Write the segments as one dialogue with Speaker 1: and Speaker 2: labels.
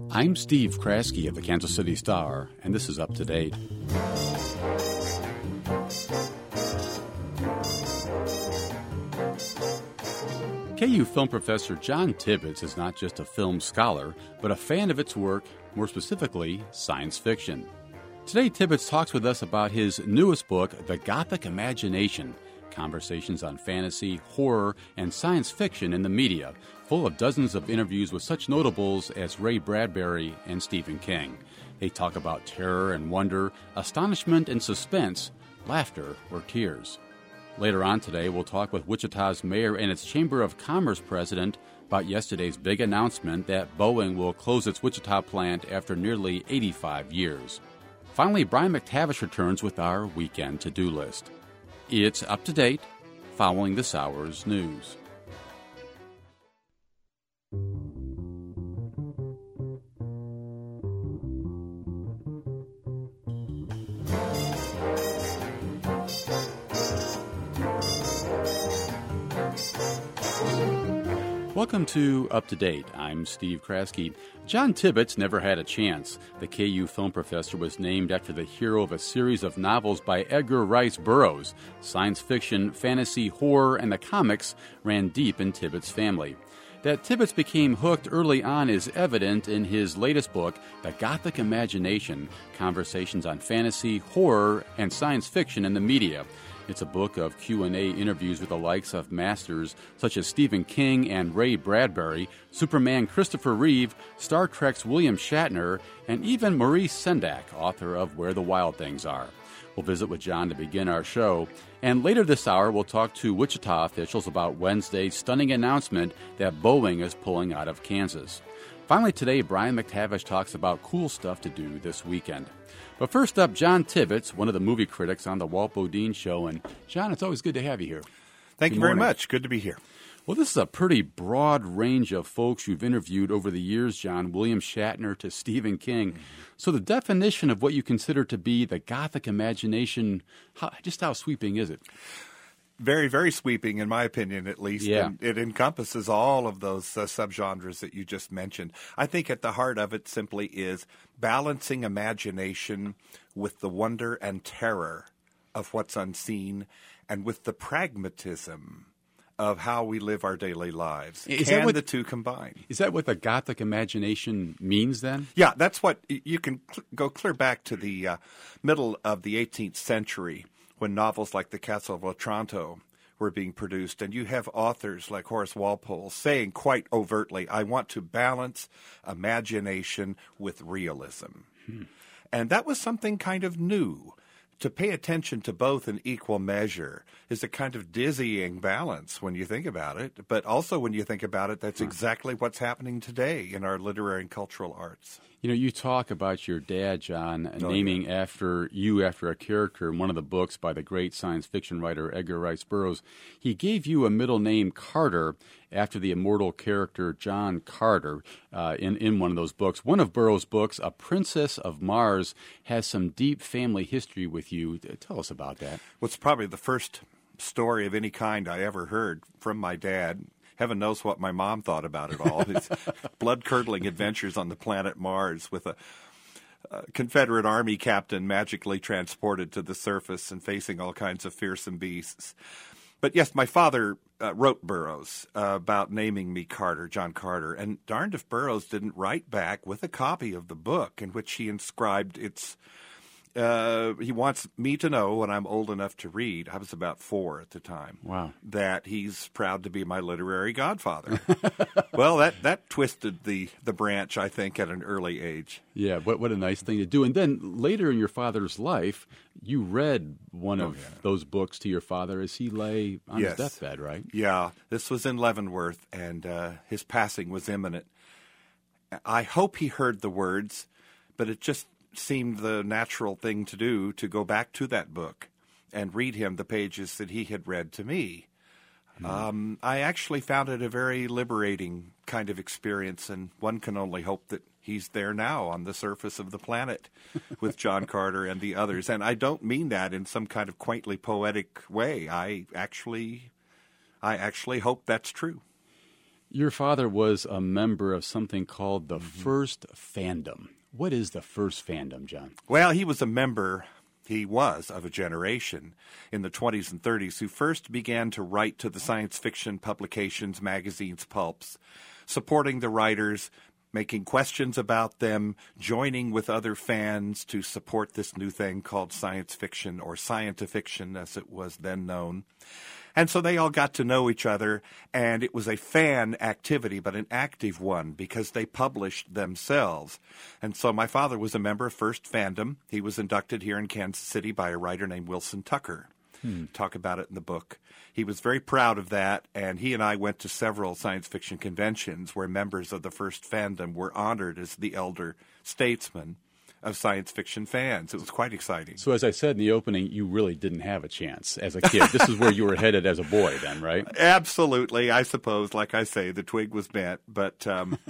Speaker 1: I'm Steve Kraske of the Kansas City Star, and this is Up to Date. KU film professor John Tibbetts is not just a film scholar, but a fan of its work, more specifically, science fiction. Today, Tibbetts talks with us about his newest book, The Gothic Imagination, Conversations on Fantasy, Horror, and Science Fiction in the Media, full of dozens of interviews with such notables as Ray Bradbury and Stephen King. They talk about terror and wonder, astonishment and suspense, laughter or tears. Later on today, we'll talk with Wichita's mayor and its Chamber of Commerce president about yesterday's big announcement that Boeing will close its Wichita plant after nearly 85 years. Finally, Brian McTavish returns with our weekend to-do list. It's Up to Date, following this hour's news. Welcome to Up to Date. I'm Steve Kraske. John Tibbetts never had a chance. The KU film professor was named after the hero of a series of novels by Edgar Rice Burroughs. Science fiction, fantasy, horror, and the comics ran deep in Tibbetts' family. That Tibbetts became hooked early on is evident in his latest book, The Gothic Imagination, Conversations on Fantasy, Horror, and Science Fiction in the Media. It's a book of Q&A interviews with the likes of masters such as Stephen King and Ray Bradbury, Superman Christopher Reeve, Star Trek's William Shatner, and even Maurice Sendak, author of Where the Wild Things Are. We'll visit with John to begin our show. And later this hour, we'll talk to Wichita officials about Wednesday's stunning announcement that Boeing is pulling out of Kansas. Finally today, Brian McTavish talks about cool stuff to do this weekend. But first up, John Tibbetts, one of the movie critics on the Walt Bodine Show. And John, it's always good to have you here.
Speaker 2: Thank you very much. Good to be here.
Speaker 1: Well, this is a pretty broad range of folks you've interviewed over the years, John, William Shatner to Stephen King. So the definition of what you consider to be the Gothic imagination, how sweeping is it?
Speaker 2: Very, very sweeping, in my opinion, at least.
Speaker 1: Yeah.
Speaker 2: And it encompasses all of those subgenres that you just mentioned. I think at the heart of it simply is balancing imagination with the wonder and terror of what's unseen and with the pragmatism of how we live our daily lives. Can the two combine?
Speaker 1: Is that what the Gothic imagination means then?
Speaker 2: Yeah, that's what you can go clear back to the middle of the 18th century when novels like The Castle of Otranto were being produced, and you have authors like Horace Walpole saying quite overtly, I want to balance imagination with realism. And that was something kind of new. To pay attention to both in equal measure is a kind of dizzying balance when you think about it. But also when you think about it, that's exactly what's happening today in our literary and cultural arts.
Speaker 1: You know, you talk about your dad, John, naming after a character in one of the books by the great science fiction writer Edgar Rice Burroughs. He gave you a middle name, Carter, after the immortal character John Carter in one of those books. One of Burroughs' books, A Princess of Mars, has some deep family history with you. Tell us about that.
Speaker 2: Well, it's probably the first story of any kind I ever heard from my dad. Heaven knows what my mom thought about it all. His blood-curdling adventures on the planet Mars with a Confederate Army captain magically transported to the surface and facing all kinds of fearsome beasts. But yes, my father wrote Burroughs about naming me Carter, John Carter, and darned if Burroughs didn't write back with a copy of the book in which he inscribed its he wants me to know when I'm old enough to read, I was about 4 at the time,
Speaker 1: wow,
Speaker 2: that he's proud to be my literary godfather. Well, that twisted the branch, I think, at an early age.
Speaker 1: Yeah, what a nice thing to do. And then later in your father's life, you read one of those books to your father as he lay on his deathbed, right?
Speaker 2: Yeah, this was in Leavenworth, and his passing was imminent. I hope he heard the words, but it just seemed the natural thing to do to go back to that book and read him the pages that he had read to me. I actually found it a very liberating kind of experience, and one can only hope that he's there now on the surface of the planet with John Carter and the others. And I don't mean that in some kind of quaintly poetic way. I actually hope that's true.
Speaker 1: Your father was a member of something called the First Fandom. What is the First Fandom, John?
Speaker 2: Well, he was of a generation in the 20s and 30s who first began to write to the science fiction publications, magazines, pulps, supporting the writers, making questions about them, joining with other fans to support this new thing called science fiction, or scientifiction as it was then known. And so they all got to know each other, and it was a fan activity, but an active one, because they published themselves. And so my father was a member of First Fandom. He was inducted here in Kansas City by a writer named Wilson Tucker. Talk about it in the book. He was very proud of that, and he and I went to several science fiction conventions where members of the First Fandom were honored as the elder statesmen of science fiction fans. It was quite exciting.
Speaker 1: So as I said in the opening, you really didn't have a chance as a kid. This is where you were headed as a boy then, right?
Speaker 2: Absolutely. I suppose, like I say, the twig was bent, but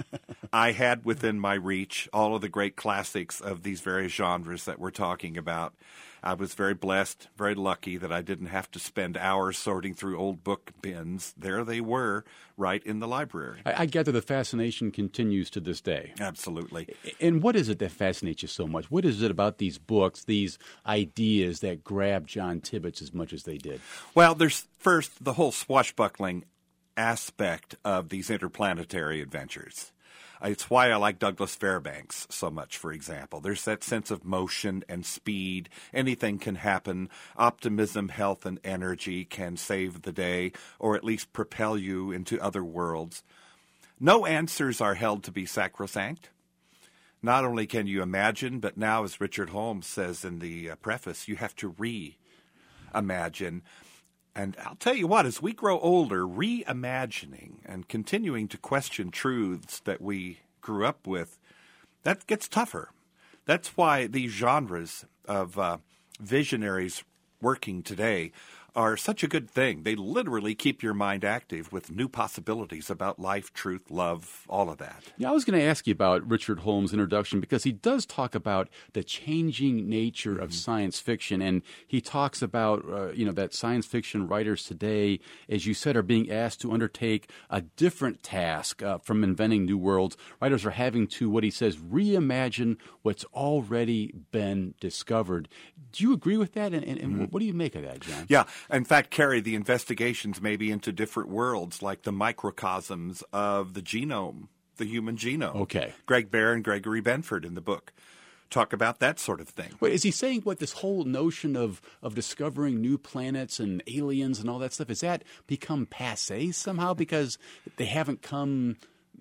Speaker 2: I had within my reach all of the great classics of these various genres that we're talking about. I was very blessed, very lucky that I didn't have to spend hours sorting through old book bins. There they were, right in the library.
Speaker 1: I gather the fascination continues to this day.
Speaker 2: Absolutely.
Speaker 1: And what is it that fascinates you so much? What is it about these books, these ideas that grab John Tibbets as much as they did?
Speaker 2: Well, there's first the whole swashbuckling aspect of these interplanetary adventures. It's why I like Douglas Fairbanks so much, for example. There's that sense of motion and speed. Anything can happen. Optimism, health, and energy can save the day, or at least propel you into other worlds. No answers are held to be sacrosanct. Not only can you imagine, but now, as Richard Holmes says in the preface, you have to reimagine. And I'll tell you what, as we grow older, reimagining and continuing to question truths that we grew up with, that gets tougher. That's why these genres of visionaries working today are such a good thing. They literally keep your mind active with new possibilities about life, truth, love, all of that.
Speaker 1: Yeah, I was going to ask you about Richard Holmes' introduction because he does talk about the changing nature of science fiction, and he talks about that science fiction writers today, as you said, are being asked to undertake a different task from inventing new worlds. Writers are having to, what he says, reimagine what's already been discovered. Do you agree with that, and what do you make of that, John?
Speaker 2: Yeah. In fact, carry the investigations maybe into different worlds, like the microcosms of the genome, the human genome.
Speaker 1: Okay.
Speaker 2: Greg Bear and Gregory Benford in the book talk about that sort of thing.
Speaker 1: Wait, is he saying this whole notion of discovering new planets and aliens and all that stuff, has that become passé somehow because they hasn't come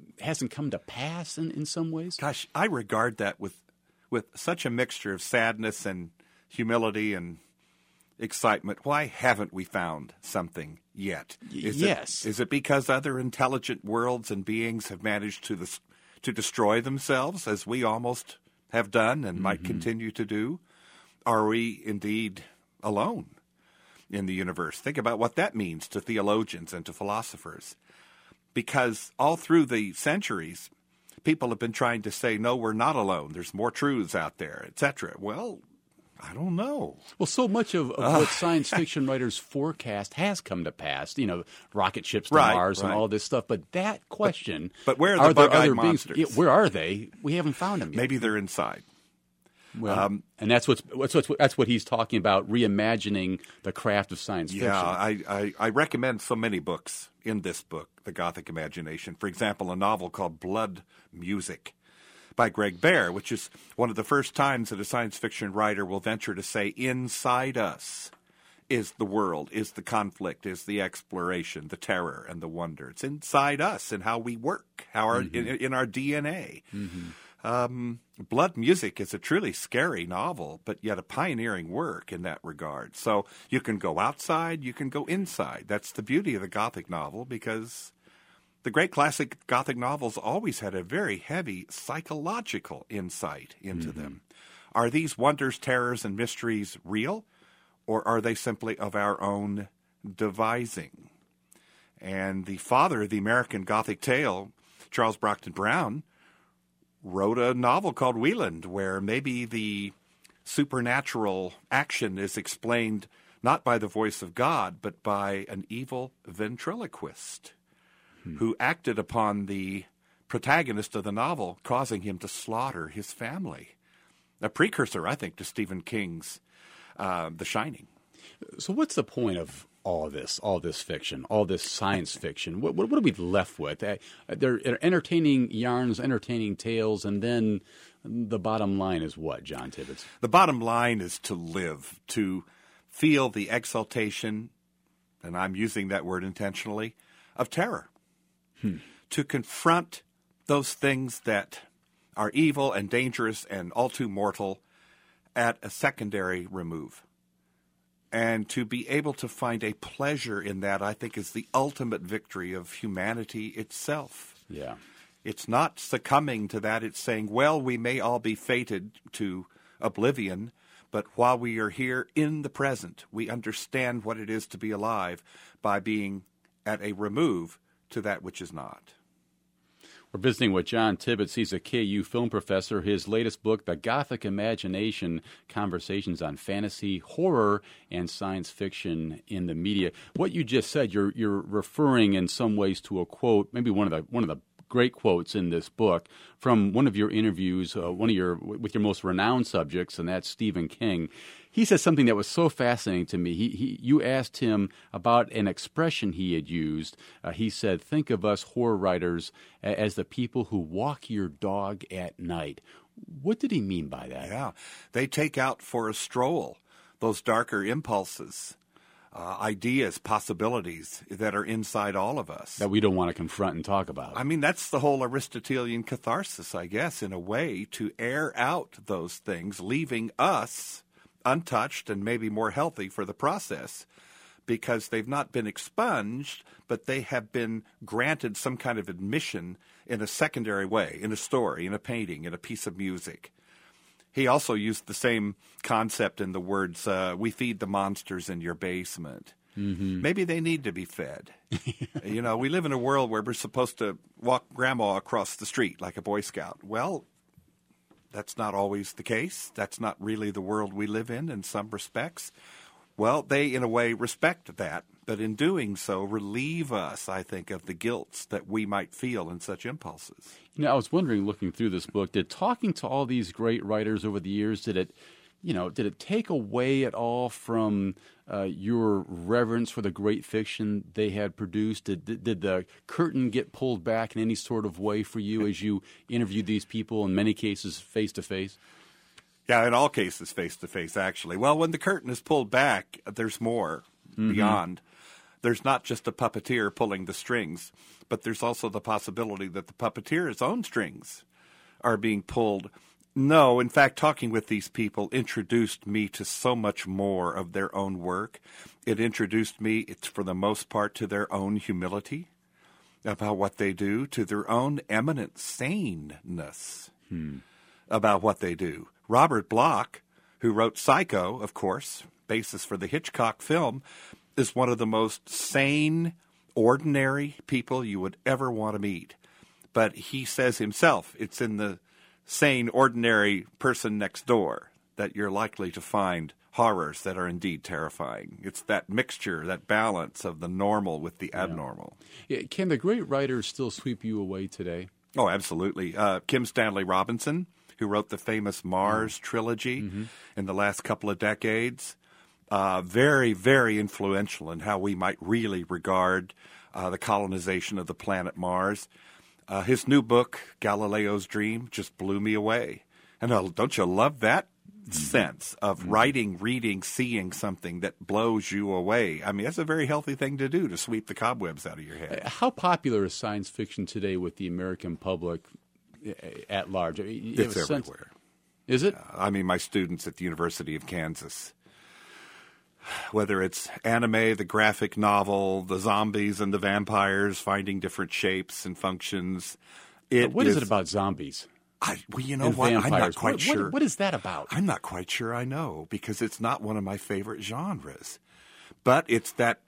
Speaker 1: to pass in some ways?
Speaker 2: Gosh, I regard that with such a mixture of sadness and humility and excitement. Why haven't we found something yet? Is it because other intelligent worlds and beings have managed to destroy themselves, as we almost have done and might continue to do? Are we indeed alone in the universe? Think about what that means to theologians and to philosophers. Because all through the centuries, people have been trying to say, no, we're not alone. There's more truths out there, etc. Well, I don't know.
Speaker 1: Well, so much of what science fiction writers forecast has come to pass. Rocket ships to Mars and all this stuff. But that question,
Speaker 2: but where are the bug-eyed
Speaker 1: monsters?
Speaker 2: monsters?
Speaker 1: Where are they? We haven't found them yet.
Speaker 2: Maybe they're inside.
Speaker 1: Well, and that's what he's talking about, reimagining the craft of science fiction.
Speaker 2: Yeah, I recommend so many books in this book, The Gothic Imagination. For example, a novel called Blood Music by Greg Bear, which is one of the first times that a science fiction writer will venture to say, inside us is the world, is the conflict, is the exploration, the terror, and the wonder. It's inside us and how we work, in our DNA. Blood Music is a truly scary novel, but yet a pioneering work in that regard. So you can go outside, you can go inside. That's the beauty of the Gothic novel, because the great classic Gothic novels always had a very heavy psychological insight into them. Are these wonders, terrors, and mysteries real, or are they simply of our own devising? And the father of the American Gothic tale, Charles Brockden Brown, wrote a novel called Wieland, where maybe the supernatural action is explained not by the voice of God, but by an evil ventriloquist. who acted upon the protagonist of the novel, causing him to slaughter his family. A precursor, I think, to Stephen King's The Shining.
Speaker 1: So what's the point of all this fiction, all this science fiction? What are we left with? They're entertaining yarns, entertaining tales, and then the bottom line is what, John Tibbets?
Speaker 2: The bottom line is to live, to feel the exaltation, and I'm using that word intentionally, of terror. To confront those things that are evil and dangerous and all too mortal at a secondary remove. And to be able to find a pleasure in that, I think, is the ultimate victory of humanity itself.
Speaker 1: Yeah.
Speaker 2: It's not succumbing to that. It's saying, well, we may all be fated to oblivion, but while we are here in the present, we understand what it is to be alive by being at a remove to that which is not.
Speaker 1: We're visiting with John Tibbets. He's a KU film professor. His latest book, The Gothic Imagination, Conversations on Fantasy, Horror, and Science Fiction in the Media. What you just said, you're referring in some ways to a quote, maybe one of the great quotes in this book from one of your interviews, with your most renowned subjects, and that's Stephen King. He says something that was so fascinating to me. You asked him about an expression he had used. He said, "Think of us horror writers as the people who walk your dog at night." What did he mean by that?
Speaker 2: Yeah, they take out for a stroll those darker impulses, ideas, possibilities that are inside all of us.
Speaker 1: That we don't want to confront and talk about.
Speaker 2: I mean, that's the whole Aristotelian catharsis, I guess, in a way, to air out those things, leaving us untouched and maybe more healthy for the process, because they've not been expunged, but they have been granted some kind of admission in a secondary way, in a story, in a painting, in a piece of music. He also used the same concept in the words, we feed the monsters in your basement. Mm-hmm. Maybe they need to be fed. You know, we live in a world where we're supposed to walk grandma across the street like a Boy Scout. Well, that's not always the case. That's not really the world we live in some respects. Well, they, in a way, respect that, but in doing so, relieve us, I think, of the guilt that we might feel in such impulses.
Speaker 1: You know, I was wondering, looking through this book, did talking to all these great writers over the years, did it take away at all from your reverence for the great fiction they had produced? Did the curtain get pulled back in any sort of way for you as you interviewed these people, in many cases face to face?
Speaker 2: Yeah, in all cases face to face, actually. Well, when the curtain is pulled back, there's more beyond. There's not just a puppeteer pulling the strings, but there's also the possibility that the puppeteer's own strings are being pulled. No, in fact, talking with these people introduced me to so much more of their own work. It introduced me, for the most part, to their own humility about what they do, to their own eminent saneness about what they do. Robert Bloch, who wrote Psycho, of course, basis for the Hitchcock film, is one of the most sane, ordinary people you would ever want to meet. But he says himself, it's in the sane, ordinary person next door that you're likely to find horrors that are indeed terrifying. It's that mixture, that balance of the normal with the abnormal.
Speaker 1: Yeah. Can the great writers still sweep you away today?
Speaker 2: Oh, absolutely. Kim Stanley Robinson, who wrote the famous Mars trilogy in the last couple of decades, very, very influential in how we might really regard the colonization of the planet Mars. His new book, Galileo's Dream, just blew me away. And don't you love that sense of writing, reading, seeing something that blows you away? I mean, that's a very healthy thing to do, to sweep the cobwebs out of your head.
Speaker 1: How popular is science fiction today with the American public at large?
Speaker 2: It's everywhere.
Speaker 1: Is it?
Speaker 2: I mean, my students at the University of Kansas, whether it's anime, the graphic novel, the zombies and the vampires finding different shapes and functions.
Speaker 1: What is it about zombies?
Speaker 2: You know what? I'm not quite sure.
Speaker 1: What is that about?
Speaker 2: I'm not quite sure I know, because it's not one of my favorite genres. But it's that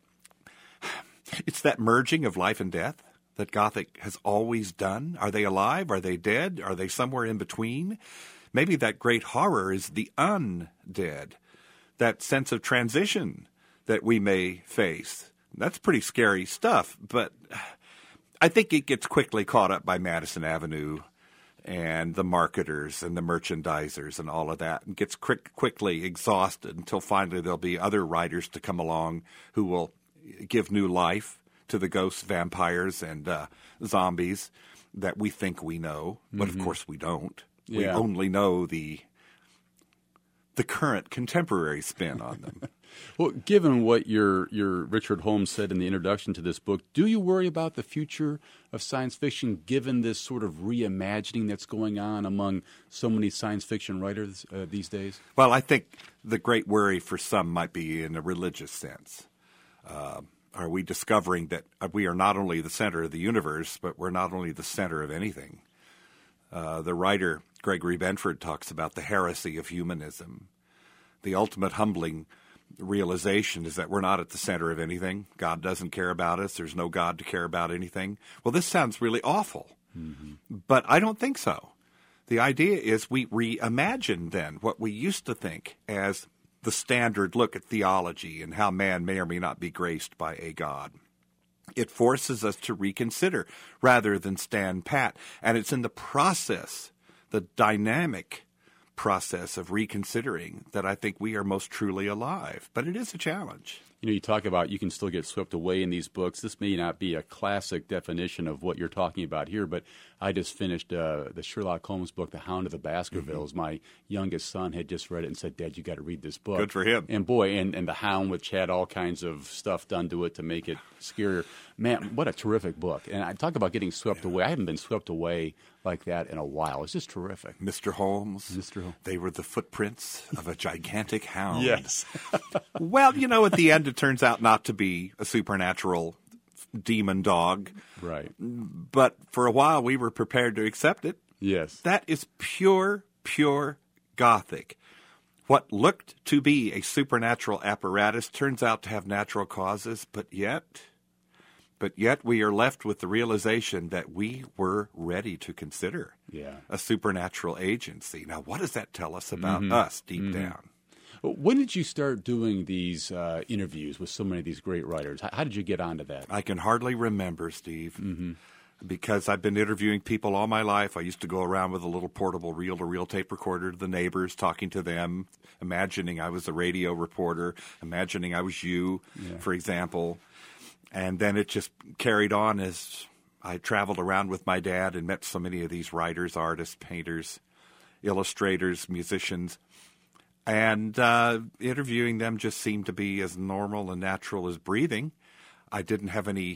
Speaker 2: merging of life and death that Gothic has always done. Are they alive? Are they dead? Are they somewhere in between? Maybe that great horror is the undead, that sense of transition that we may face. That's pretty scary stuff, but I think it gets quickly caught up by Madison Avenue and the marketers and the merchandisers and all of that, and gets quickly exhausted until finally there'll be other writers to come along who will give new life to the ghosts, vampires, and zombies that we think we know, but of course we don't.
Speaker 1: Yeah.
Speaker 2: We only know the current contemporary spin on them.
Speaker 1: Well, given what your Richard Holmes said in the introduction to this book, do you worry about the future of science fiction given this sort of reimagining that's going on among so many science fiction writers these days?
Speaker 2: Well, I think the great worry for some might be in a religious sense. Are we discovering that we are not only the center of the universe, but we're not only the center of anything? The writer Gregory Benford talks about the heresy of humanism. The ultimate humbling realization is that we're not at the center of anything. God doesn't care about us. There's no God to care about anything. Well, this sounds really awful, but I don't think so. The idea is we reimagine then what we used to think as the standard look at theology and how man may or may not be graced by a God. It forces us to reconsider rather than stand pat. And it's in the process, the dynamic process of reconsidering, that I think we are most truly alive. But it is a challenge.
Speaker 1: You know, you talk about you can still get swept away in these books. This may not be a classic definition of what you're talking about here, but I just finished the Sherlock Holmes book, The Hound of the Baskervilles. My youngest son had just read it and said, Dad, you got to read this book.
Speaker 2: Good for him.
Speaker 1: And boy, and The Hound, which had all kinds of stuff done to it to make it scarier. Man, what a terrific book. And I talk about getting swept away. I haven't been swept away like that in a while. It's just terrific.
Speaker 2: Mr. Holmes, they were the footprints of a gigantic hound.
Speaker 1: Yes.
Speaker 2: Well, you know, at the end, it turns out not to be a supernatural demon dog.
Speaker 1: Right.
Speaker 2: But for a while, we were prepared to accept it.
Speaker 1: Yes.
Speaker 2: That is pure Gothic. What looked to be a supernatural apparatus turns out to have natural causes, but yet we are left with the realization that we were ready to consider a supernatural agency. Now, what does that tell us about us deep down?
Speaker 1: When did you start doing these interviews with so many of these great writers? How did you get onto that?
Speaker 2: I can hardly remember, Steve, because I've been interviewing people all my life. I used to go around with a little portable reel-to-reel tape recorder to the neighbors, talking to them, imagining I was a radio reporter, imagining I was you, for example. And then it just carried on as I traveled around with my dad and met so many of these writers, artists, painters, illustrators, musicians. And interviewing them just seemed to be as normal and natural as breathing. I didn't have any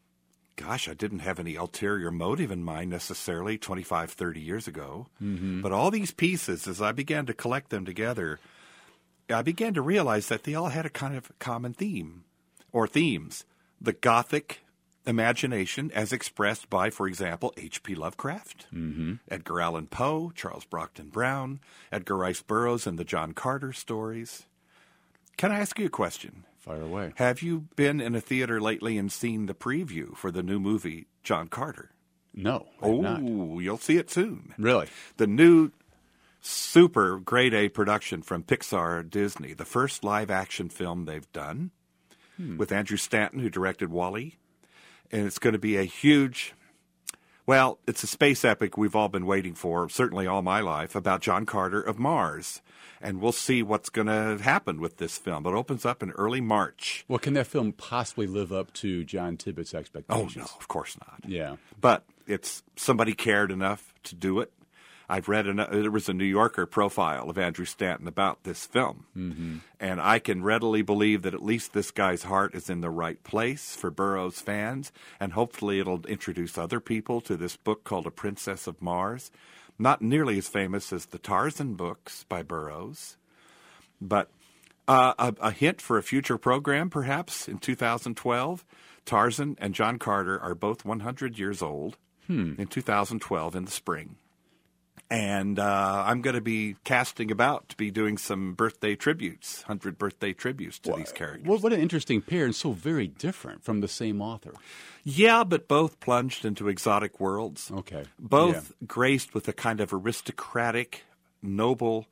Speaker 2: ulterior motive in mind necessarily 25, 30 years ago. But all these pieces, as I began to collect them together, I began to realize that they all had a kind of common theme or themes. The Gothic imagination as expressed by, for example, H.P. Lovecraft, Edgar Allan Poe, Charles Brockden Brown, Edgar Rice Burroughs, and the John Carter stories. Can I ask you a question?
Speaker 1: Fire away.
Speaker 2: Have you been in a theater lately and seen the preview for the new movie, John Carter?
Speaker 1: No,
Speaker 2: not. You'll see it soon.
Speaker 1: Really?
Speaker 2: The new super grade A production from Pixar Disney, the first live-action film they've done, with Andrew Stanton, who directed WALL-E. And it's going to be a huge, well, it's a space epic we've all been waiting for, certainly all my life, about John Carter of Mars. And we'll see what's going to happen with this film. It opens up in early March.
Speaker 1: Well, can that film possibly live up to John Tibbet's expectations?
Speaker 2: Oh, no, of course not.
Speaker 1: Yeah.
Speaker 2: But it's somebody cared enough to do it. I've read there was a New Yorker profile of Andrew Stanton about this film. And I can readily believe that at least this guy's heart is in the right place for Burroughs fans. And hopefully it'll introduce other people to this book called A Princess of Mars. Not nearly as famous as the Tarzan books by Burroughs. But a hint for a future program, perhaps, in 2012. Tarzan and John Carter are both 100 years old in 2012 in the spring. And I'm going to be casting about to be doing some birthday tributes, 100 birthday tributes to these characters.
Speaker 1: Well, what an interesting pair, and so very different from the same author.
Speaker 2: Yeah, but both plunged into exotic worlds.
Speaker 1: Okay.
Speaker 2: Both graced with a kind of aristocratic, noble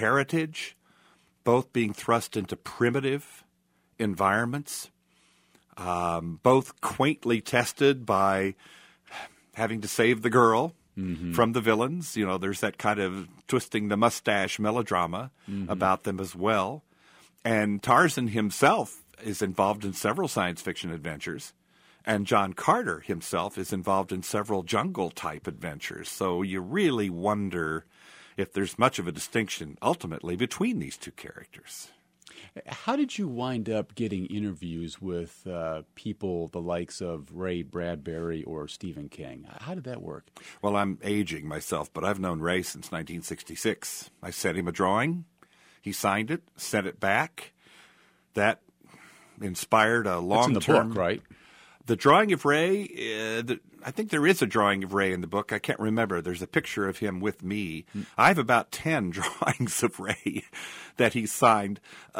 Speaker 2: heritage, both being thrust into primitive environments. both quaintly tested by having to save the girl from the villains. You know, there's that kind of twisting the mustache melodrama about them as well. And Tarzan himself is involved in several science fiction adventures. And John Carter himself is involved in several jungle-type adventures. So you really wonder if there's much of a distinction, ultimately, between these two characters.
Speaker 1: How did you wind up getting interviews with people the likes of Ray Bradbury or Stephen King? How did that work?
Speaker 2: Well, I'm aging myself, but I've known Ray since 1966. I sent him a drawing. He signed it, sent it back. That inspired a long-term...
Speaker 1: It's in the book, right?
Speaker 2: The drawing of Ray, I think there is a drawing of Ray in the book. I can't remember. There's a picture of him with me. I have about 10 drawings of Ray that he signed.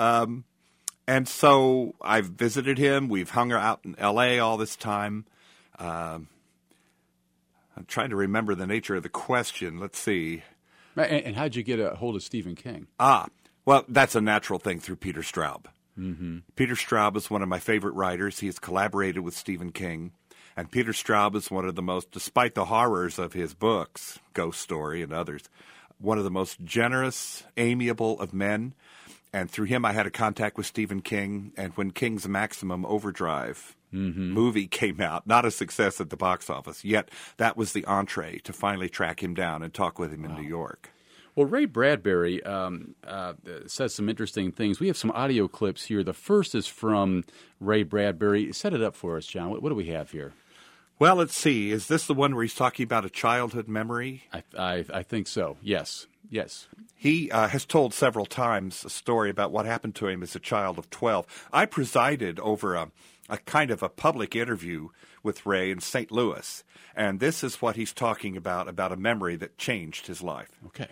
Speaker 2: And so I've visited him. We've hung out in L.A. all this time. I'm trying to remember the nature of the question. Let's see.
Speaker 1: And how'd you get a hold of Stephen King?
Speaker 2: Well, that's a natural thing through Peter Straub. Peter Straub is one of my favorite writers. He has collaborated with Stephen King. And Peter Straub is one of the most, despite the horrors of his books, Ghost Story and others, one of the most generous, amiable of men. And through him, I had a contact with Stephen King. And when King's Maximum Overdrive movie came out, not a success at the box office, yet that was the entree to finally track him down and talk with him in New York.
Speaker 1: Well, Ray Bradbury says some interesting things. We have some audio clips here. The first is from Ray Bradbury. Set it up for us, John. What do we have here?
Speaker 2: Well, let's see. Is this the one where he's talking about a childhood memory?
Speaker 1: I think so. Yes.
Speaker 2: He has told several times a story about what happened to him as a child of 12. I presided over a kind of a public interview with Ray in St. Louis, and this is what he's talking about a memory that changed his life.
Speaker 1: Okay.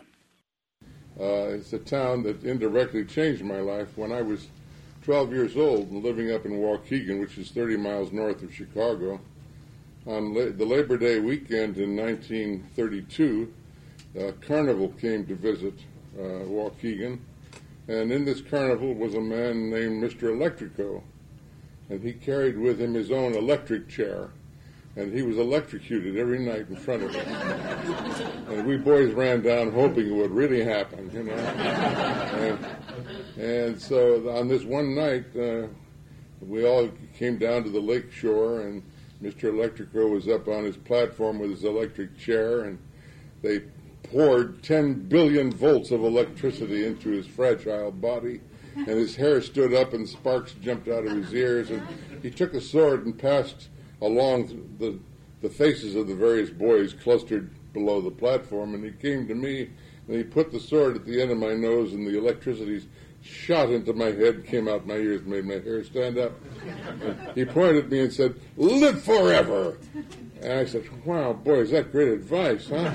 Speaker 3: It's a town that indirectly changed my life. When I was 12 years old and living up in Waukegan, which is 30 miles north of Chicago, on the Labor Day weekend in 1932, Carnival came to visit Waukegan, and in this carnival was a man named Mr. Electrico, and he carried with him his own electric chair, and he was electrocuted every night in front of us. And we boys ran down hoping it would really happen, you know. And so on this one night, we all came down to the lake shore, and Mr. Electrico was up on his platform with his electric chair, and they poured 10 billion volts of electricity into his fragile body, and his hair stood up and sparks jumped out of his ears, and he took a sword and passed along the faces of the various boys clustered below the platform, and he came to me, and he put the sword at the end of my nose, and the electricity shot into my head, came out my ears, made my hair stand up. And he pointed at me and said, "Live forever!" And I said, "Wow, boy, is that great advice, huh?"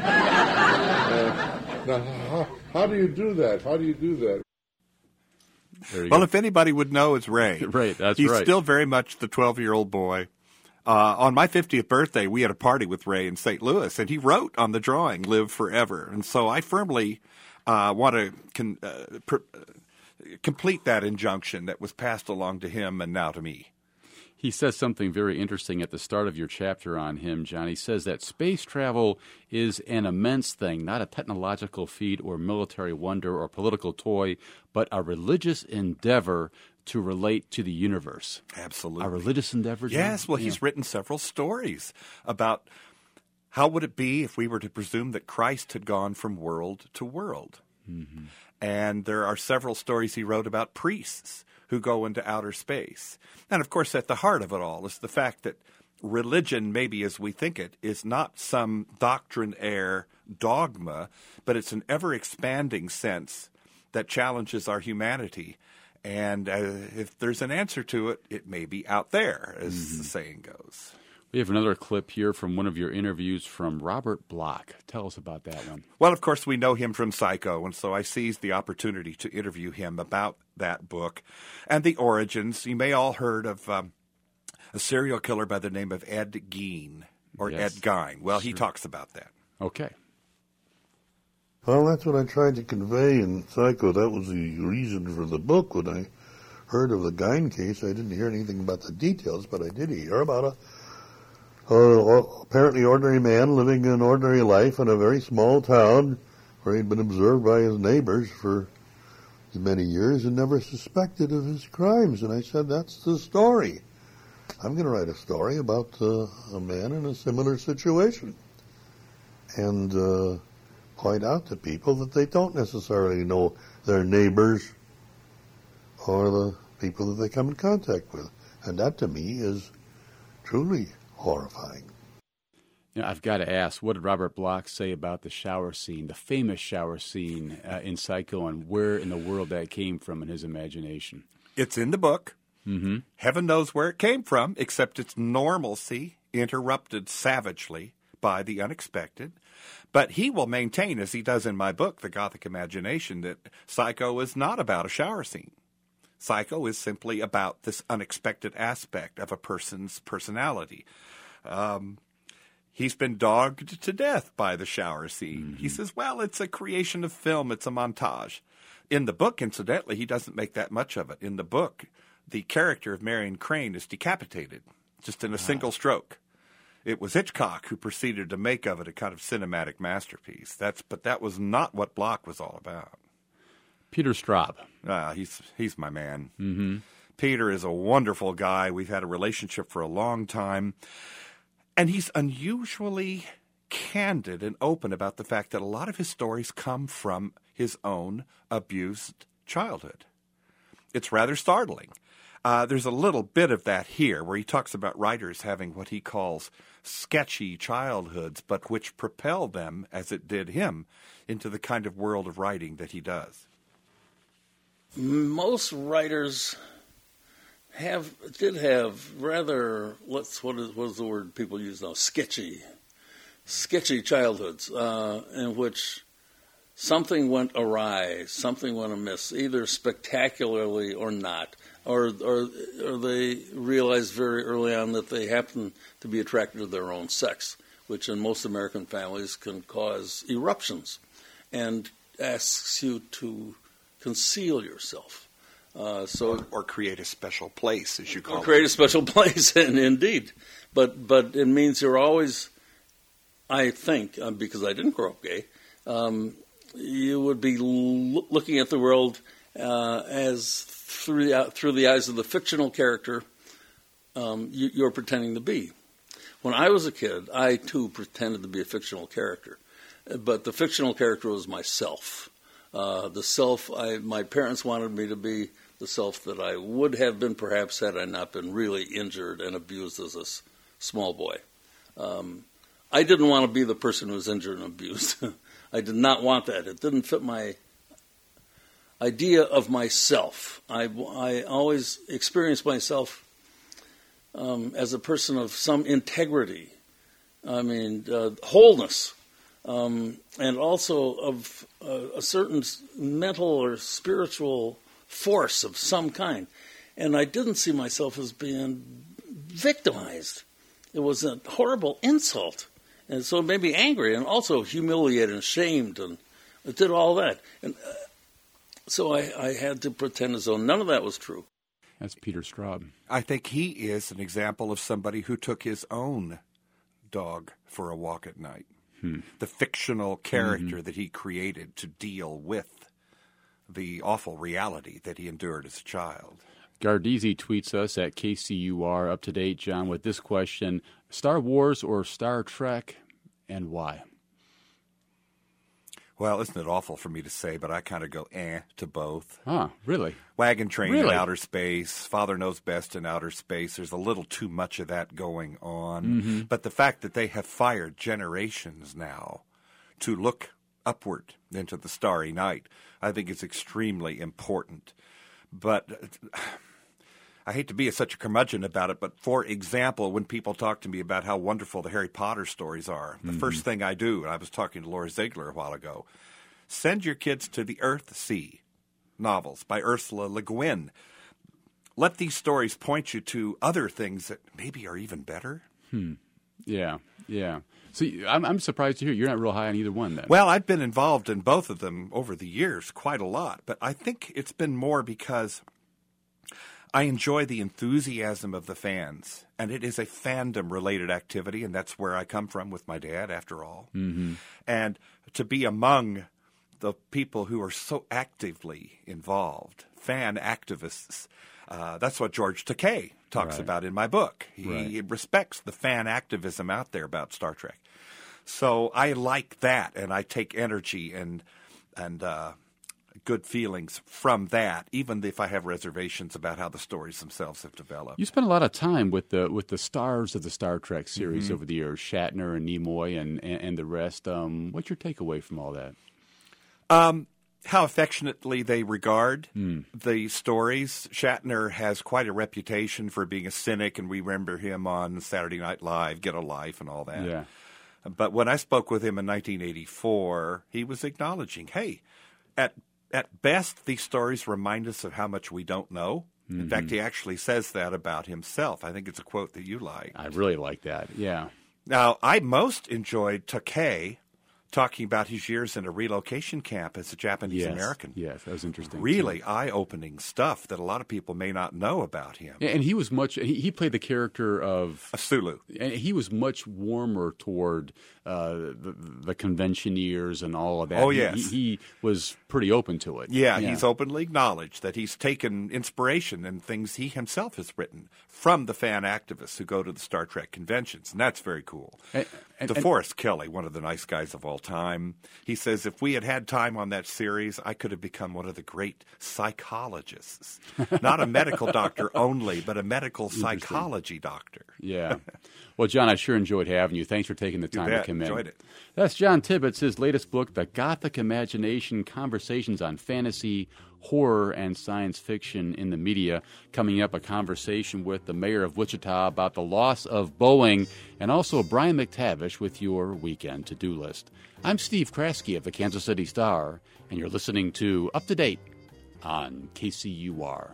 Speaker 3: Now, how do you do that? How do you do that?
Speaker 2: Well, if anybody would know, it's Ray.
Speaker 1: Right, that's
Speaker 2: He's
Speaker 1: right.
Speaker 2: still very much the 12-year-old boy. On my 50th birthday, we had a party with Ray in St. Louis, and he wrote on the drawing, "Live Forever." And so I firmly want to complete that injunction that was passed along to him and now to me.
Speaker 1: He says something very interesting at the start of your chapter on him, John. He says that space travel is an immense thing, not a technological feat or military wonder or political toy, but a religious endeavor to relate to the universe.
Speaker 2: Absolutely.
Speaker 1: A religious endeavor? John?
Speaker 2: Yes, well, he's written several stories about how would it be if we were to presume that Christ had gone from world to world. Mm-hmm. And there are several stories he wrote about priests who go into outer space. And, of course, at the heart of it all is the fact that religion, maybe as we think it, is not some doctrinaire dogma, but it's an ever-expanding sense that challenges our humanity. And if there's an answer to it, it may be out there, as the saying goes.
Speaker 1: We have another clip here from one of your interviews from Robert Bloch. Tell us about that one.
Speaker 2: Well, of course, we know him from Psycho, and so I seized the opportunity to interview him about that book and the origins. You may all heard of a serial killer by the name of Ed Gein, or
Speaker 1: Yes.
Speaker 2: Ed Gein. Well, he
Speaker 1: Sure.
Speaker 2: talks about that.
Speaker 1: Okay.
Speaker 4: Well, that's what I tried to convey in Psycho. That was the reason for the book when I heard of the Gein case. I didn't hear anything about the details, but I did hear about a apparently ordinary man living an ordinary life in a very small town where he'd been observed by his neighbors for many years and never suspected of his crimes. And I said, that's the story. I'm going to write a story about a man in a similar situation and point out to people that they don't necessarily know their neighbors or the people that they come in contact with. And that, to me, is truly horrifying.
Speaker 1: You know, I've got to ask, what did Robert Bloch say about the shower scene, the famous shower scene in Psycho, and where in the world that came from in his imagination?
Speaker 2: It's in the book.
Speaker 1: Mm-hmm.
Speaker 2: Heaven knows where it came from, except its normalcy interrupted savagely by the unexpected. But he will maintain, as he does in my book, The Gothic Imagination, that Psycho is not about a shower scene. Psycho is simply about this unexpected aspect of a person's personality. He's been dogged to death by the shower scene. Mm-hmm. He says, well, it's a creation of film. It's a montage. In the book, incidentally, he doesn't make that much of it. In the book, the character of Marion Crane is decapitated, just in a single stroke. It was Hitchcock who proceeded to make of it a kind of cinematic masterpiece. But that was not what Bloch was all about.
Speaker 1: Peter Straub.
Speaker 2: He's my man.
Speaker 1: Mm-hmm.
Speaker 2: Peter is a wonderful guy. We've had a relationship for a long time. And he's unusually candid and open about the fact that a lot of his stories come from his own abused childhood. It's rather startling. There's a little bit of that here where he talks about writers having what he calls sketchy childhoods, but which propel them, as it did him, into the kind of world of writing that he does.
Speaker 5: Most writers did have rather, what is the word people use now? Sketchy childhoods in which something went awry, something went amiss, either spectacularly or not, or they realized very early on that they happen to be attracted to their own sex, which in most American families can cause eruptions and asks you to conceal yourself.
Speaker 2: Or create a special place, as you call it.
Speaker 5: Create a special place, indeed. But it means you're always, I think, because I didn't grow up gay, you would be looking at the world as through the eyes of the fictional character you're pretending to be. When I was a kid, I too pretended to be a fictional character, but the fictional character was myself. The self my parents wanted me to be, the self that I would have been perhaps had I not been really injured and abused as a small boy. I didn't want to be the person who was injured and abused. I did not want that. It didn't fit my idea of myself. I always experienced myself as a person of some integrity, wholeness, and also of a certain mental or spiritual force of some kind. And I didn't see myself as being victimized. It was a horrible insult. And so it made me angry and also humiliated and shamed, and it did all that. And so I had to pretend as though none of that was true.
Speaker 1: That's Peter Straub.
Speaker 2: I think he is an example of somebody who took his own dog for a walk at night. The fictional character that he created to deal with the awful reality that he endured as a child.
Speaker 1: Gardezi tweets us at KCUR Up to Date, John, with this question: Star Wars or Star Trek, and why?
Speaker 2: Well, isn't it awful for me to say, but I kind of go to both.
Speaker 1: Really?
Speaker 2: Wagon Train in outer space, Father Knows Best in outer space. There's a little too much of that going on. Mm-hmm. But the fact that they have fired generations now to look upward into the starry night, I think is extremely important. But I hate to be such a curmudgeon about it, but for example, when people talk to me about how wonderful the Harry Potter stories are, the first thing I do, and I was talking to Laura Ziegler a while ago, send your kids to the Earthsea novels by Ursula Le Guin. Let these stories point you to other things that maybe are even better.
Speaker 1: Yeah. So I'm surprised to hear you're not real high on either one then.
Speaker 2: Well, I've been involved in both of them over the years quite a lot, but I think it's been more because I enjoy the enthusiasm of the fans, and it is a fandom-related activity, and that's where I come from with my dad, after all.
Speaker 1: Mm-hmm.
Speaker 2: And to be among the people who are so actively involved, fan activists, that's what George Takei talks
Speaker 1: Right.
Speaker 2: about in my book. He respects the fan activism out there about Star Trek. So I like that, and I take energy and good feelings from that, even if I have reservations about how the stories themselves have developed.
Speaker 1: You spent a lot of time with the stars of the Star Trek series over the years, Shatner and Nimoy and the rest. What's your takeaway from all that?
Speaker 2: How affectionately they regard the stories. Shatner has quite a reputation for being a cynic, and we remember him on Saturday Night Live, Get a Life, and all that.
Speaker 1: Yeah.
Speaker 2: But when I spoke with him in 1984, he was acknowledging, hey, at best, these stories remind us of how much we don't know. In fact, he actually says that about himself. I think it's a quote that you like.
Speaker 1: I really like that, yeah.
Speaker 2: Now, I most enjoyed Takei talking about his years in a relocation camp as a Japanese American.
Speaker 1: Yes, that was interesting.
Speaker 2: Really eye-opening stuff that a lot of people may not know about him.
Speaker 1: And he was he played the character of
Speaker 2: Sulu.
Speaker 1: And he was much warmer toward the convention years and all of that.
Speaker 2: Oh, yes.
Speaker 1: He was pretty open to it.
Speaker 2: Yeah, he's openly acknowledged that he's taken inspiration in things he himself has written from the fan activists who go to the Star Trek conventions, and that's very cool. DeForest Kelley, one of the nice guys of all time, he says, if we had had time on that series, I could have become one of the great psychologists. Not a medical doctor only, but a medical psychology doctor.
Speaker 1: Yeah. Well, John, I sure enjoyed having you. Thanks for taking the time to come in.
Speaker 2: Enjoyed it.
Speaker 1: That's John Tibbets, his latest book, The Gothic Imagination, Conversations on Fantasy, Horror, and Science Fiction in the Media. Coming up, a conversation with the mayor of Wichita about the loss of Boeing, and also Brian McTavish with your weekend to-do list. I'm Steve Kraske of the Kansas City Star, and you're listening to Up to Date on KCUR.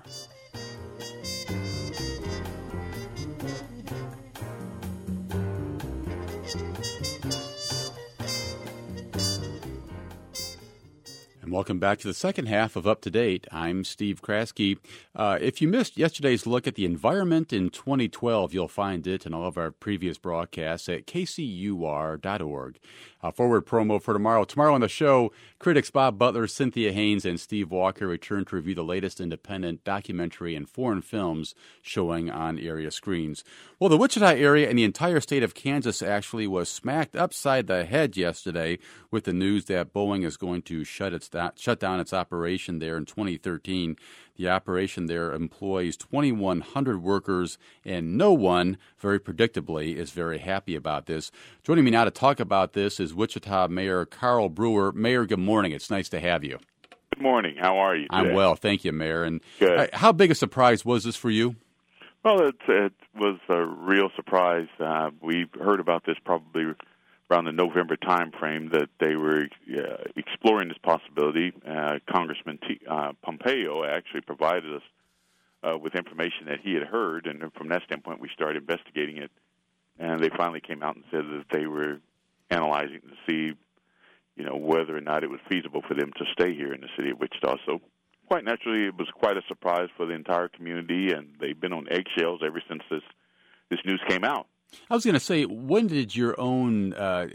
Speaker 1: And welcome back to the second half of Up to Date. I'm Steve Kraske. If you missed yesterday's look at the environment in 2012, you'll find it in all of our previous broadcasts at kcur.org. Forward promo for tomorrow. Tomorrow on the show, critics Bob Butler, Cynthia Haynes, and Steve Walker return to review the latest independent documentary and foreign films showing on area screens. Well, the Wichita area and the entire state of Kansas actually was smacked upside the head yesterday with the news that Boeing is going to shut down its operation there in 2013. The operation there employs 2,100 workers, and no one, very predictably, is very happy about this. Joining me now to talk about this is Wichita Mayor Carl Brewer. Mayor, good morning. It's nice to have you.
Speaker 6: Good morning. How are you today?
Speaker 1: I'm well, thank you, Mayor. And
Speaker 6: Good.
Speaker 1: How big a surprise was this for you?
Speaker 6: Well, it was a real surprise. We heard about this probably around the November time frame that they were exploring this possibility. Congressman Pompeo actually provided us with information that he had heard, and from that standpoint, we started investigating it. And they finally came out and said that they were analyzing to see, whether or not it was feasible for them to stay here in the city of Wichita. So, quite naturally, it was quite a surprise for the entire community, and they've been on eggshells ever since this news came out.
Speaker 1: I was going to say, when did your own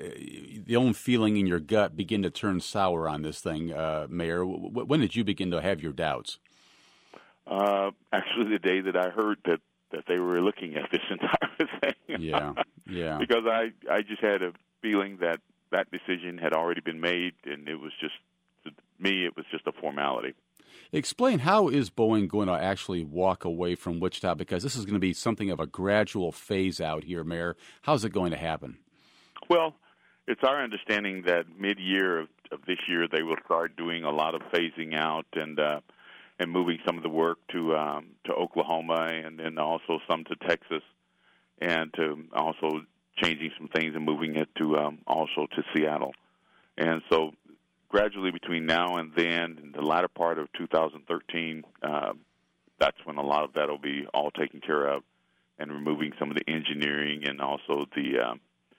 Speaker 1: feeling in your gut begin to turn sour on this thing, Mayor? When did you begin to have your doubts?
Speaker 6: Actually, the day that I heard that they were looking at this entire thing.
Speaker 1: Yeah.
Speaker 6: Because I just had a feeling that decision had already been made, and it was just, to me, it was just a formality.
Speaker 1: Explain, how is Boeing going to actually walk away from Wichita? Because this is going to be something of a gradual phase out here, Mayor. How's it going to happen?
Speaker 6: Well, it's our understanding that mid-year of this year they will start doing a lot of phasing out and moving some of the work to Oklahoma, and then also some to Texas, and to also changing some things and moving it to also to Seattle. And so gradually between now and then, in the latter part of 2013, that's when a lot of that will be all taken care of, and removing some of the engineering and also the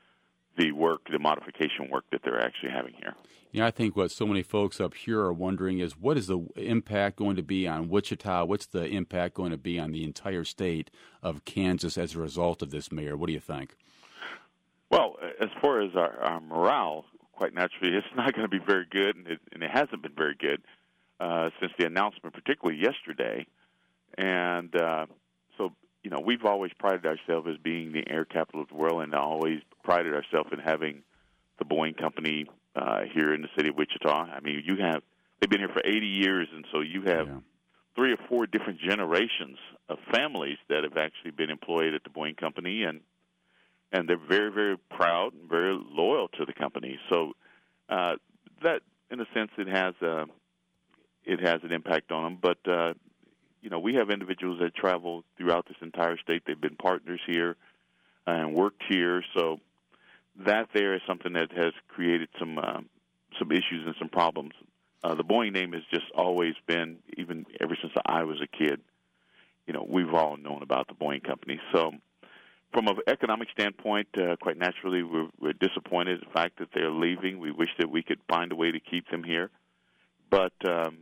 Speaker 6: the work, the modification work that they're actually having here.
Speaker 1: I think what so many folks up here are wondering is, what is the impact going to be on Wichita? What's the impact going to be on the entire state of Kansas as a result of this, Mayor? What do you think?
Speaker 6: Well, as far as our morale, quite naturally, it's not going to be very good, and it hasn't been very good since the announcement, particularly yesterday. And so, we've always prided ourselves as being the air capital of the world, and always prided ourselves in having the Boeing Company here in the city of Wichita. I mean, they've been here for 80 years, and so you have 3 or 4 different generations of families that have actually been employed at the Boeing Company, and they're very, very proud and very loyal to the company. So that, in a sense, it has an impact on them. But we have individuals that travel throughout this entire state. They've been partners here and worked here. So that there is something that has created some issues and some problems. The Boeing name has just always been, even ever since I was a kid, we've all known about the Boeing Company. So from an economic standpoint, quite naturally, we're disappointed in the fact that they're leaving. We wish that we could find a way to keep them here. But,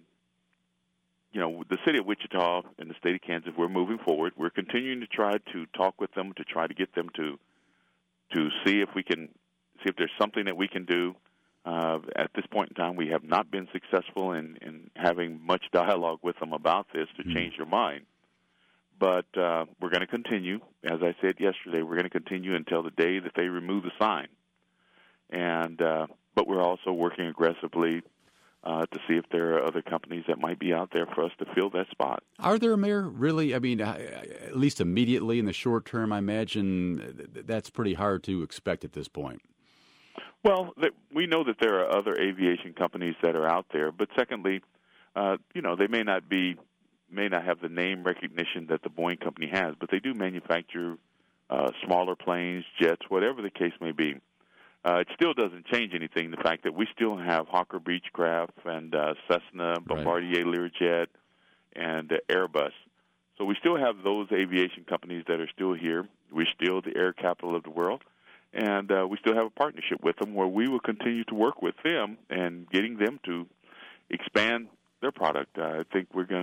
Speaker 6: the city of Wichita and the state of Kansas, we're moving forward. We're continuing to try to talk with them, to try to get them to see if there's something that we can do. At this point in time, we have not been successful in having much dialogue with them about this to change their mind. But we're going to continue. As I said yesterday, we're going to continue until the day that they remove the sign. And but we're also working aggressively to see if there are other companies that might be out there for us to fill that spot.
Speaker 1: Are there, Mayor? Really? I mean, at least immediately in the short term, I imagine that's pretty hard to expect at this point.
Speaker 6: Well, we know that there are other aviation companies that are out there. But secondly, they may not have the name recognition that the Boeing Company has, but they do manufacture smaller planes, jets, whatever the case may be. It still doesn't change anything, the fact that we still have Hawker Beechcraft and Cessna, Bombardier Learjet, and Airbus. So we still have those aviation companies that are still here. We're still the air capital of the world, and we still have a partnership with them where we will continue to work with them and getting them to expand their product. I think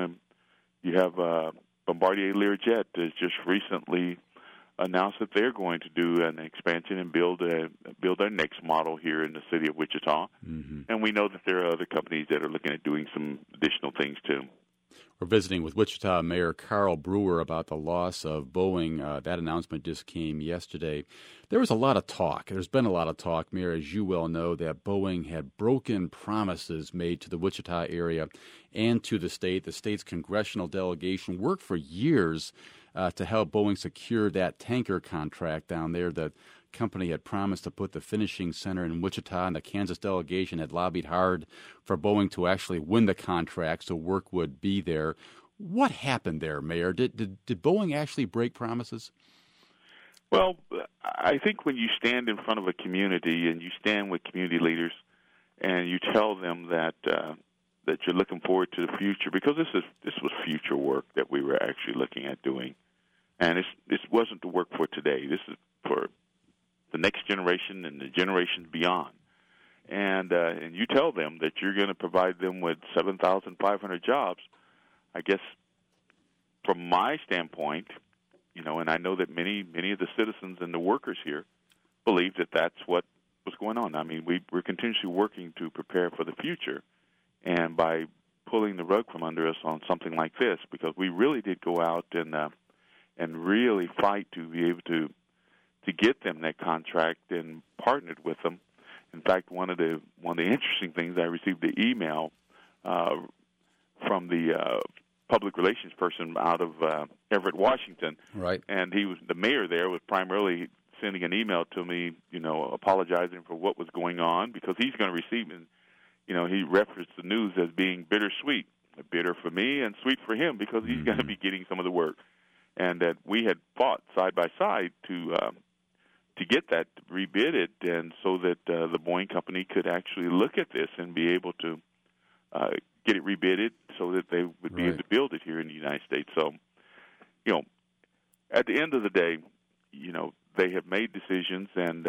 Speaker 6: you have Bombardier Learjet has just recently announced that they're going to do an expansion and build their next model here in the city of Wichita. Mm-hmm. And we know that there are other companies that are looking at doing some additional things too.
Speaker 1: We're visiting with Wichita Mayor Carl Brewer about the loss of Boeing. That announcement just came yesterday. There was a lot of talk. There's been a lot of talk, Mayor, as you well know, that Boeing had broken promises made to the Wichita area and to the state. The state's congressional delegation worked for years to help Boeing secure that tanker contract down there. The company had promised to put the finishing center in Wichita, and the Kansas delegation had lobbied hard for Boeing to actually win the contract so work would be there. What happened there, Mayor? Did Boeing actually break promises?
Speaker 6: Well, I think when you stand in front of a community and you stand with community leaders and you tell them that you're looking forward to the future, because this was future work that we were actually looking at doing. And this wasn't the work for today. This is for the next generation and the generations beyond. And you tell them that you're going to provide them with 7,500 jobs. I guess from my standpoint, and I know that many of the citizens and the workers here believe that that's what was going on. I mean, we're continuously working to prepare for the future, and by pulling the rug from under us on something like this, because we really did go out and really fight to be able to get them that contract and partnered with them. In fact, one of the interesting things, I received the email from the public relations person out of Everett, Washington. Right. And the mayor there was primarily sending an email to me, apologizing for what was going on, because he's going to receive it. He referenced the news as being bittersweet, bitter for me and sweet for him, because he's going to be getting some of the work. And that we had fought side by side to get that rebid, and so that the Boeing Company could actually look at this and be able to get it rebidded so that they would be able to build it here in the United States. So, at the end of the day, they have made decisions, and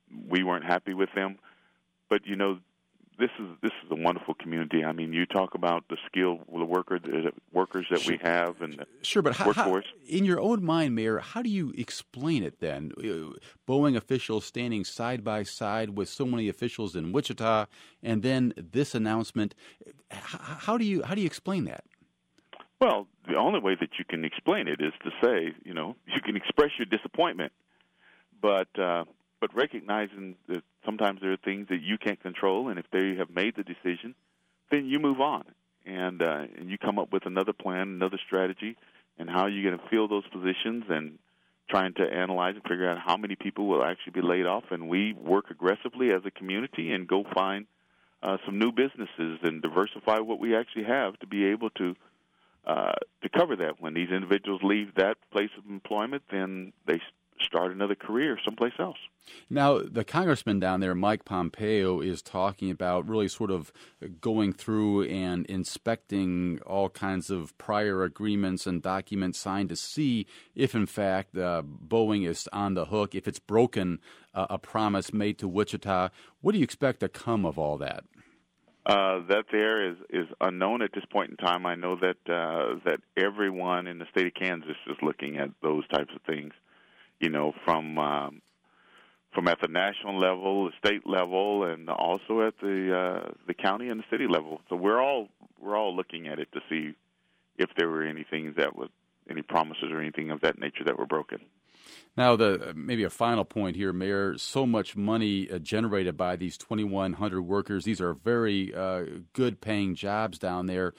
Speaker 6: we weren't happy with them. But this is a wonderful community. I mean, you talk about the skilled workers that we have and the
Speaker 1: sure, but
Speaker 6: workforce.
Speaker 1: In your own mind, Mayor, how do you explain it then? Boeing officials standing side by side with so many officials in Wichita, and then this announcement. How do you explain that?
Speaker 6: Well, the only way that you can explain it is to say, you can express your disappointment, but recognizing that sometimes there are things that you can't control, and if they have made the decision, then you move on, and you come up with another plan, another strategy, and how you're going to fill those positions, and trying to analyze and figure out how many people will actually be laid off, and we work aggressively as a community and go find some new businesses and diversify what we actually have to be able to cover that. When these individuals leave that place of employment, then they start another career someplace else.
Speaker 1: Now, the congressman down there, Mike Pompeo, is talking about really sort of going through and inspecting all kinds of prior agreements and documents signed to see if, in fact, Boeing is on the hook, if it's broken a promise made to Wichita. What do you expect to come of all that?
Speaker 6: That there is unknown at this point in time. I know that everyone in the state of Kansas is looking at those types of things, from at the national level, the state level, and also at the county and the city level. So we're all looking at it to see if there were anything any promises or anything of that nature that were broken.
Speaker 1: Now, maybe a final point here, Mayor. So much money generated by these 2,100 workers. These are very good-paying jobs down there.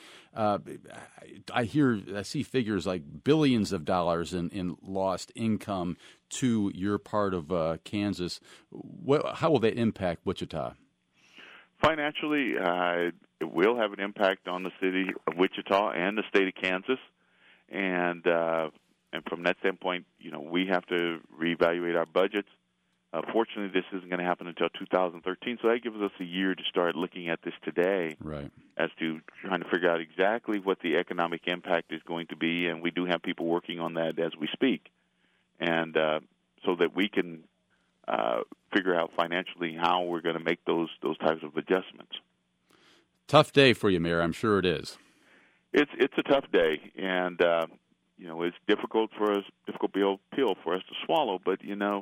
Speaker 1: I see figures like billions of dollars in lost income to your part of Kansas. How will that impact Wichita?
Speaker 6: Financially, it will have an impact on the city of Wichita and the state of Kansas, and from that standpoint, we have to reevaluate our budgets. Fortunately, this isn't going to happen until 2013, so that gives us a year to start looking at this today,
Speaker 1: right,
Speaker 6: as to trying to figure out exactly what the economic impact is going to be, and we do have people working on that as we speak, and so that we can figure out financially how we're going to make those types of adjustments.
Speaker 1: Tough day for you, Mayor. I'm sure it is.
Speaker 6: It's a tough day, and it's difficult pill for us to swallow. But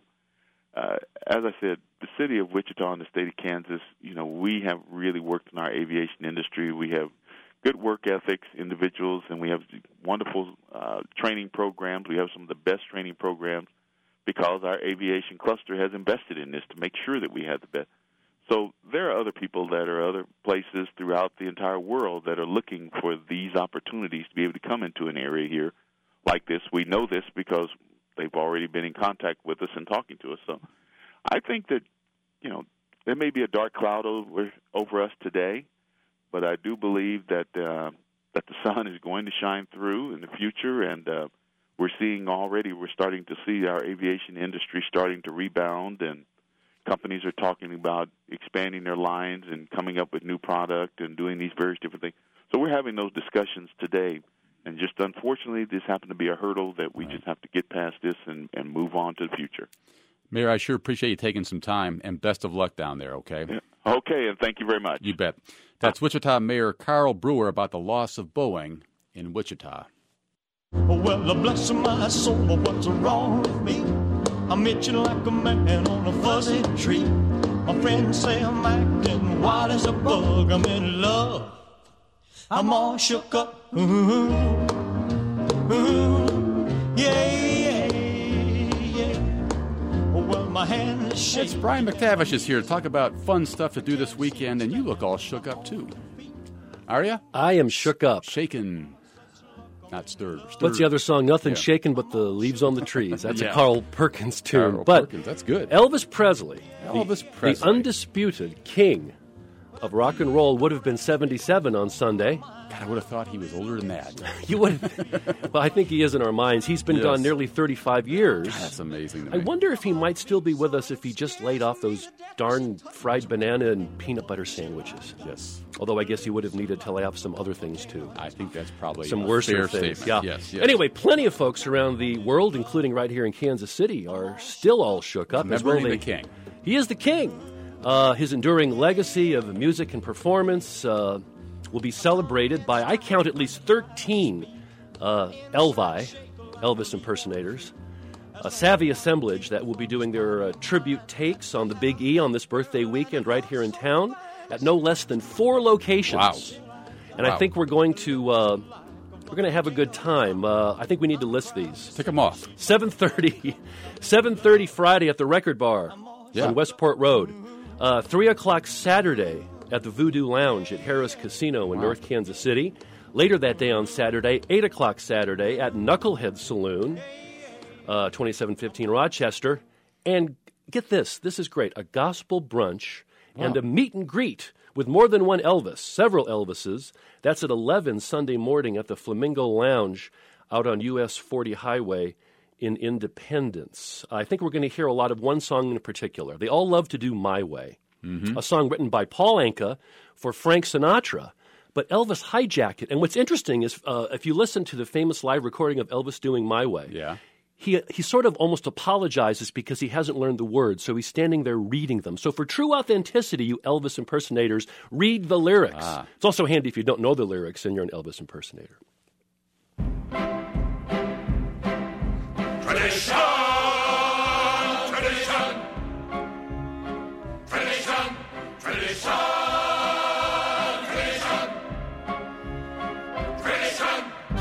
Speaker 6: as I said, the city of Wichita and the state of Kansas, we have really worked in our aviation industry. We have good work ethics, individuals, and we have wonderful training programs. We have some of the best training programs because our aviation cluster has invested in this to make sure that we have the best. So there are other people that are other places throughout the entire world that are looking for these opportunities to be able to come into an area here like this. We know this because they've already been in contact with us and talking to us. So I think that, there may be a dark cloud over us today, but I do believe that the sun is going to shine through in the future, and we're starting to see our aviation industry starting to rebound, and companies are talking about expanding their lines and coming up with new product and doing these various different things. So we're having those discussions today. And just unfortunately, this happened to be a hurdle that we just have to get past this and move on to the future.
Speaker 1: Mayor, I sure appreciate you taking some time, and best of luck down there, okay?
Speaker 6: Yeah. Okay, and thank you very much.
Speaker 1: You bet. That's Wichita Mayor Carl Brewer about the loss of Boeing in Wichita.
Speaker 7: Well, bless my soul, what's wrong with me? I'm itching like a man on a fuzzy tree. My friends say I'm acting wild as a bug. I'm in love. I'm all shook up. Ooh, yeah. Well, my hand is shaking.
Speaker 1: It's Brian McTavish is here to talk about fun stuff to do this weekend, and you look all shook up, too. Are you?
Speaker 8: I am shook up.
Speaker 1: Shaken. Not stirred.
Speaker 8: What's the other song? Nothing shaken but the leaves on the trees. That's a Carl Perkins tune.
Speaker 1: Perkins, that's good.
Speaker 8: Elvis Presley,
Speaker 1: the
Speaker 8: undisputed king of rock and roll, would have been 77 on Sunday.
Speaker 1: God, I would have thought he was older than that.
Speaker 8: You would. Well, I think he is in our minds. He's been gone nearly 35 years.
Speaker 1: God, that's amazing to
Speaker 8: I
Speaker 1: me.
Speaker 8: wonder if he might still be with us if he just laid off those darn fried banana and peanut butter sandwiches.
Speaker 1: Yes.
Speaker 8: Although I guess he would have needed to lay off some other things, too.
Speaker 1: I think that's probably
Speaker 8: some
Speaker 1: a
Speaker 8: worse
Speaker 1: fair
Speaker 8: things.
Speaker 1: statement.
Speaker 8: Yeah.
Speaker 1: Yes.
Speaker 8: Anyway, plenty of folks around the world, including right here in Kansas City, are still all shook up.
Speaker 1: Remembering the king.
Speaker 8: He is the king. His enduring legacy of music and performance will be celebrated by, I count, at least 13 Elvis impersonators. A savvy assemblage that will be doing their tribute takes on the Big E on this birthday weekend right here in town at no less than 4 locations.
Speaker 1: Wow.
Speaker 8: And I think we're going to have a good time. I think we need to list these.
Speaker 1: Take them off.
Speaker 8: 7:30 Friday at the Record Bar on Westport Road. 3 o'clock Saturday at the Voodoo Lounge at Harris Casino in North Kansas City. Later that day on Saturday, 8 o'clock Saturday at Knucklehead Saloon, 2715 Rochester. And get this is great, a gospel brunch and a meet and greet with more than one Elvis, several Elvises. That's at 11 Sunday morning at the Flamingo Lounge out on US 40 Highway in Independence. I think we're going to hear a lot of one song in particular. They all love to do My Way, a song written by Paul Anka for Frank Sinatra. But Elvis hijacked it. And what's interesting is if you listen to the famous live recording of Elvis doing My Way, he sort of almost apologizes because he hasn't learned the words, so he's standing there reading them. So for true authenticity, you Elvis impersonators, read the lyrics. It's also handy if you don't know the lyrics and you're an Elvis impersonator.
Speaker 7: Tradition, tradition, tradition, tradition, tradition, tradition.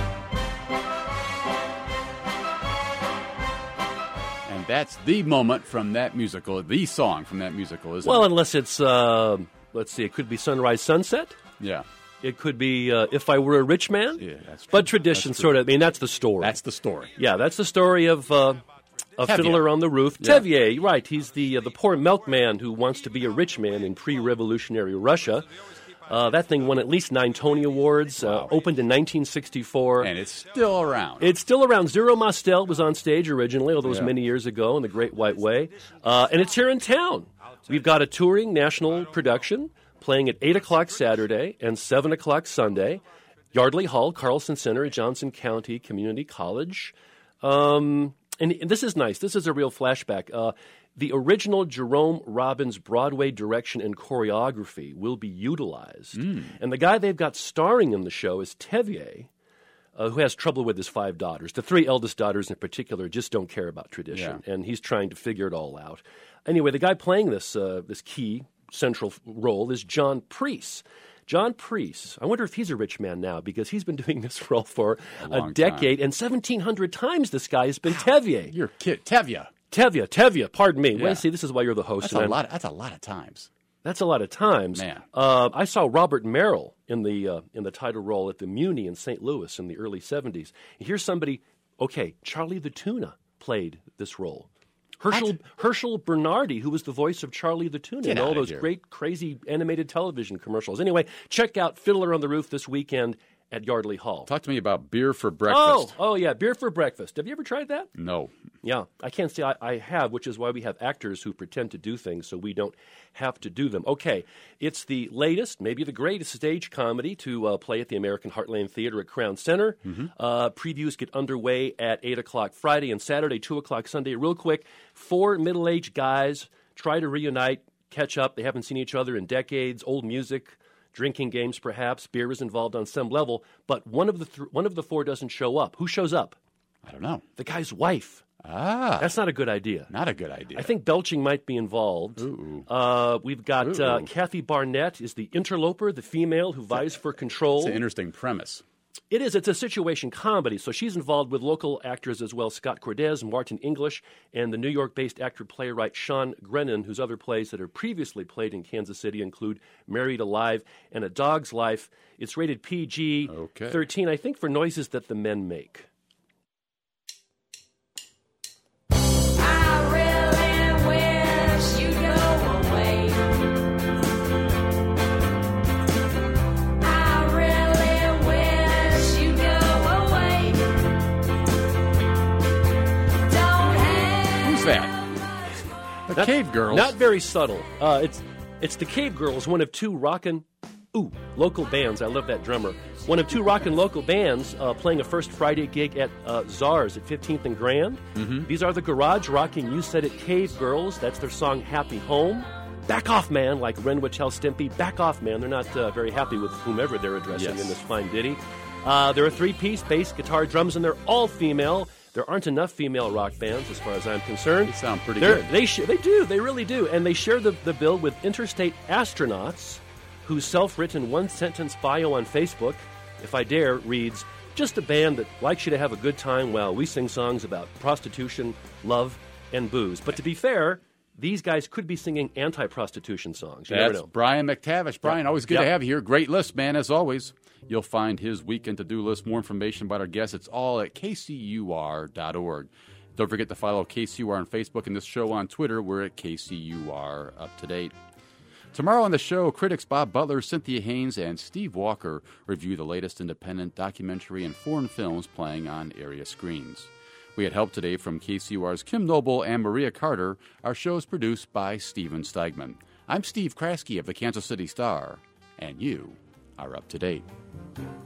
Speaker 1: And that's the moment from that musical, the song from that musical, isn't it?
Speaker 8: Well, unless it's, let's see, it could be Sunrise Sunset.
Speaker 1: Yeah.
Speaker 8: It could be If I Were a Rich Man.
Speaker 1: Yeah, that's true.
Speaker 8: But tradition sort of, I mean, that's the story.
Speaker 1: That's the story.
Speaker 8: Yeah, that's the story of Fiddler on the Roof.
Speaker 1: Yeah.
Speaker 8: Tevye, right. He's the poor milkman who wants to be a rich man in pre-revolutionary Russia. That thing won at least 9 Tony Awards, opened in 1964.
Speaker 1: And it's still around.
Speaker 8: It's still around. Zero Mostel was on stage originally, although it was many years ago in The Great White Way. And it's here in town. We've got a touring national production playing at 8 o'clock Saturday and 7 o'clock Sunday. Yardley Hall, Carlson Center at Johnson County Community College. And this is nice. This is a real flashback. The original Jerome Robbins Broadway direction and choreography will be utilized. And the guy they've got starring in the show is Tevye, who has trouble with his 5 daughters. The 3 eldest daughters in particular just don't care about tradition, and he's trying to figure it all out. Anyway, the guy playing this key central role is John Priest. John Priest, I wonder if he's a rich man now because he's been doing this role for a decade, and 1,700 times this guy has been Tevye.
Speaker 1: You're kid, Tevye.
Speaker 8: Tevye, pardon me.
Speaker 1: Yeah.
Speaker 8: Well, see, this is why you're the host.
Speaker 1: That's a lot of times.
Speaker 8: That's a lot of times.
Speaker 1: Man.
Speaker 8: I saw Robert Merrill in the title role at the Muni in St. Louis in the early 70s. Here's somebody, Charlie the Tuna played this role. Herschel Bernardi, who was the voice of Charlie the Tuna in all those great, crazy animated television commercials. Anyway, check out Fiddler on the Roof this weekend at Yardley Hall.
Speaker 1: Talk to me about beer for breakfast.
Speaker 8: Oh yeah, beer for breakfast. Have you ever tried that?
Speaker 1: No.
Speaker 8: Yeah, I can't say I have, which is why we have actors who pretend to do things so we don't have to do them. Okay, it's the latest, maybe the greatest stage comedy to play at the American Heartland Theater at Crown Center. Previews get underway at 8 o'clock Friday and Saturday, 2 o'clock Sunday. Real quick, 4 middle-aged guys try to reunite, catch up. They haven't seen each other in decades, old music, drinking games perhaps, beer is involved on some level, but one of the 4 doesn't show up. Who shows up?
Speaker 1: I don't know.
Speaker 8: The guy's wife. That's not a good idea.
Speaker 1: Not a good idea.
Speaker 8: I think belching might be involved. We've got Kathy Barnett is the interloper, the female who vies for control.
Speaker 1: It's an interesting premise.
Speaker 8: It is. It's a situation comedy, so she's involved with local actors as well, Scott Cordes, Martin English, and the New York-based actor-playwright Sean Grennan, whose other plays that are previously played in Kansas City include Married Alive and A Dog's Life. It's rated PG-13, I think, for noises that the men make.
Speaker 1: The Cave Girls.
Speaker 8: Not very subtle. It's the Cave Girls, one of 2 rockin' Ooh, local bands. I love that drummer. One of two rockin' local bands playing a first Friday gig at Czars at 15th and Grand. Mm-hmm. These are the Garage Rocking You Said It Cave Girls. That's their song Happy Home. Back off, man, like Ren would tell Stimpy. Back off, man. They're not very happy with whomever they're addressing in this fine ditty. They're a three-piece, bass, guitar, drums, and they're all female. There aren't enough female rock bands, as far as I'm concerned.
Speaker 1: They sound pretty good.
Speaker 8: They do. They really do. And they share the bill with Interstate Astronauts, whose self-written one-sentence bio on Facebook, if I dare, reads, "Just a band that likes you to have a good time while we sing songs about prostitution, love, and booze." But to be fair, these guys could be singing anti-prostitution songs. You never know.
Speaker 1: Brian McTavish. Brian, always good to have you here. Great list, man, as always. You'll find his weekend to-do list, more information about our guests. It's all at kcur.org. Don't forget to follow KCUR on Facebook and this show on Twitter. We're at KCUR Up to Date. Tomorrow on the show, critics Bob Butler, Cynthia Haynes, and Steve Walker review the latest independent documentary and foreign films playing on area screens. We had help today from KCUR's Kim Noble and Maria Carter. Our show is produced by Steven Steigman. I'm Steve Kraske of the Kansas City Star, and you are up to date.